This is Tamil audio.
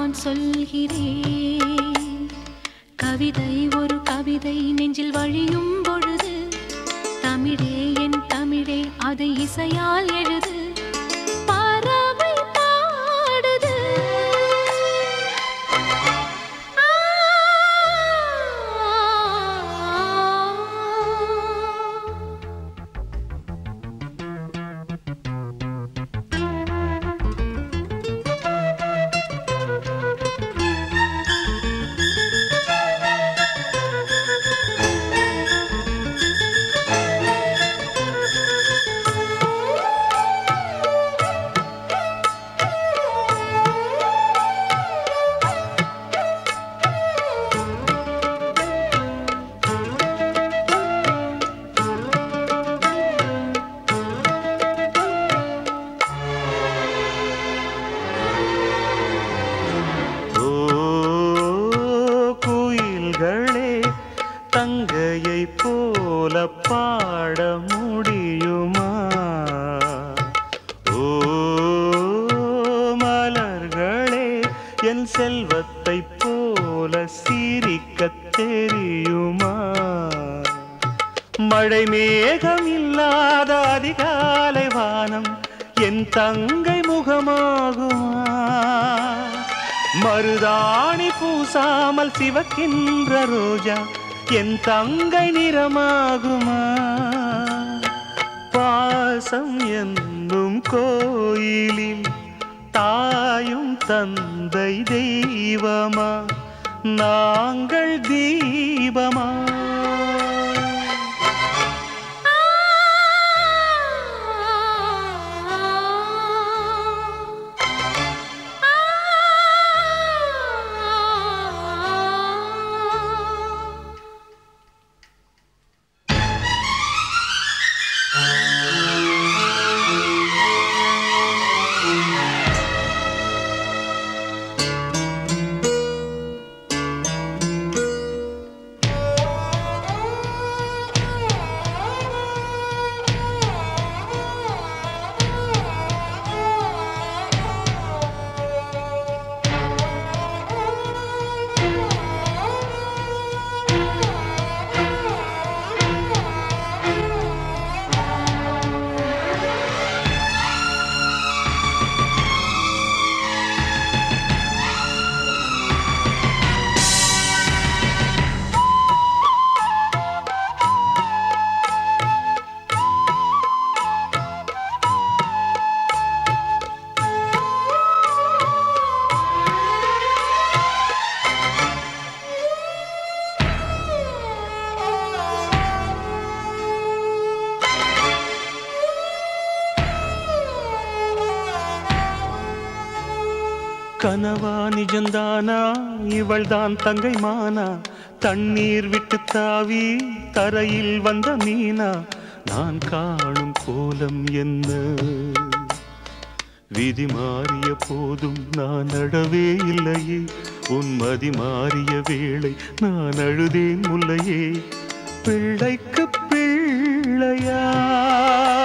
நான் சொல்கிறேன். கவிதை ஒரு கவிதை நெஞ்சில் வழியும் பொழுது, தமிழே என் தமிழே அதை இசையால் எழுது. பறவை பாடுது. தங்கையை போல பாட முடியுமா? ஓ மலர்களே, என் செல்வத்தை போல சிரிக்க தெரியுமா? மழை மேகம் இல்லாத அதிகாலை வானம் என் தங்கை முகமாகுமா? மருதாணி பூசாமல் சிவக்கின்ற ரோஜா என் தங்கை நிறமாகுமா? பாசம் என்னும் கோயிலில் தாயும் தந்தை தெய்வமா, நாங்கள் தீபமா? கனவா நிஜந்தானா, இவள்தான் தங்கை மானா? தண்ணீர் விட்டு தாவி தரையில் வந்த மீனா? நான் காணும் கோலம் என்ன? விதி மாறிய போதும் நான் அழவே இல்லையே. உன் மதி மாறிய வேளை நான் அழுதேன் முல்லையே. பிள்ளைக்கு பிள்ளையா